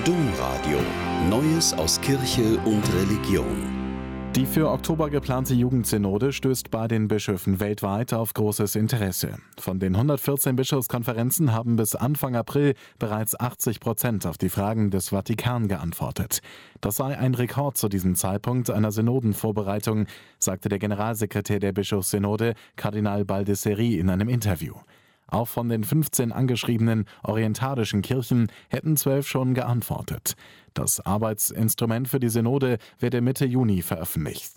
Domradio. Neues aus Kirche und Religion. Die für Oktober geplante Jugendsynode stößt bei den Bischöfen weltweit auf großes Interesse. Von den 114 Bischofskonferenzen haben bis Anfang April bereits 80% auf die Fragen des Vatikan geantwortet. Das sei ein Rekord zu diesem Zeitpunkt einer Synodenvorbereitung, sagte der Generalsekretär der Bischofssynode, Kardinal Baldisseri, in einem Interview. Auch von den 15 angeschriebenen orientalischen Kirchen hätten 12 schon geantwortet. Das Arbeitsinstrument für die Synode werde Mitte Juni veröffentlicht.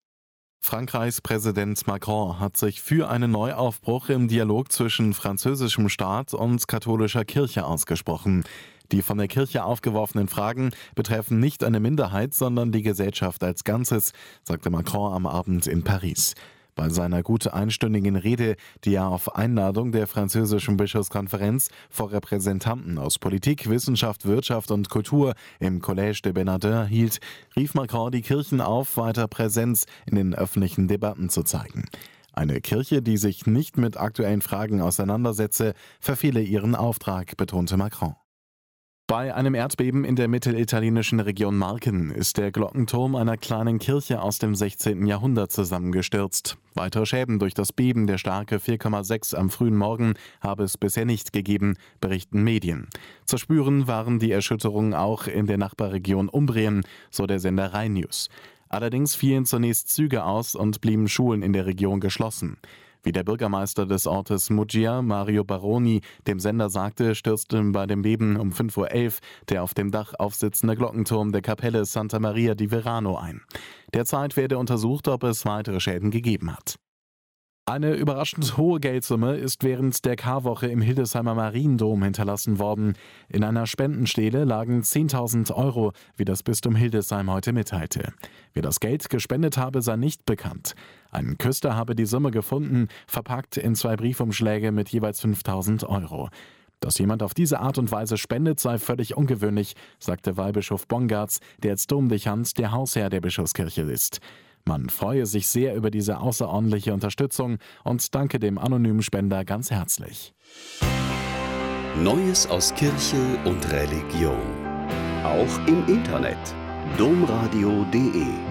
Frankreichs Präsident Macron hat sich für einen Neuaufbruch im Dialog zwischen französischem Staat und katholischer Kirche ausgesprochen. Die von der Kirche aufgeworfenen Fragen betreffen nicht eine Minderheit, sondern die Gesellschaft als Ganzes, sagte Macron am Abend in Paris. Bei seiner gut einstündigen Rede, die er auf Einladung der französischen Bischofskonferenz vor Repräsentanten aus Politik, Wissenschaft, Wirtschaft und Kultur im Collège de Bernardin hielt, rief Macron die Kirchen auf, weiter Präsenz in den öffentlichen Debatten zu zeigen. Eine Kirche, die sich nicht mit aktuellen Fragen auseinandersetze, verfehle ihren Auftrag, betonte Macron. Bei einem Erdbeben in der mittelitalienischen Region Marken ist der Glockenturm einer kleinen Kirche aus dem 16. Jahrhundert zusammengestürzt. Weitere Schäden durch das Beben der Stärke 4,6 am frühen Morgen habe es bisher nicht gegeben, berichten Medien. Zu spüren waren die Erschütterungen auch in der Nachbarregion Umbrien, so der Sender Rai News. Allerdings fielen zunächst Züge aus und blieben Schulen in der Region geschlossen. Wie der Bürgermeister des Ortes Muggia, Mario Baroni, dem Sender sagte, stürzte bei dem Beben um 5:11 Uhr der auf dem Dach aufsitzende Glockenturm der Kapelle Santa Maria di Verano ein. Derzeit werde untersucht, ob es weitere Schäden gegeben hat. Eine überraschend hohe Geldsumme ist während der Karwoche im Hildesheimer Mariendom hinterlassen worden. In einer Spendenstele lagen 10.000 Euro, wie das Bistum Hildesheim heute mitteilte. Wer das Geld gespendet habe, sei nicht bekannt. Ein Küster habe die Summe gefunden, verpackt in 2 Briefumschläge mit jeweils 5.000 Euro. Dass jemand auf diese Art und Weise spendet, sei völlig ungewöhnlich, sagte Weihbischof Bongartz, der als Domdechant der Hausherr der Bischofskirche ist. Man freue sich sehr über diese außerordentliche Unterstützung und danke dem anonymen Spender ganz herzlich. Neues aus Kirche und Religion. Auch im Internet. Domradio.de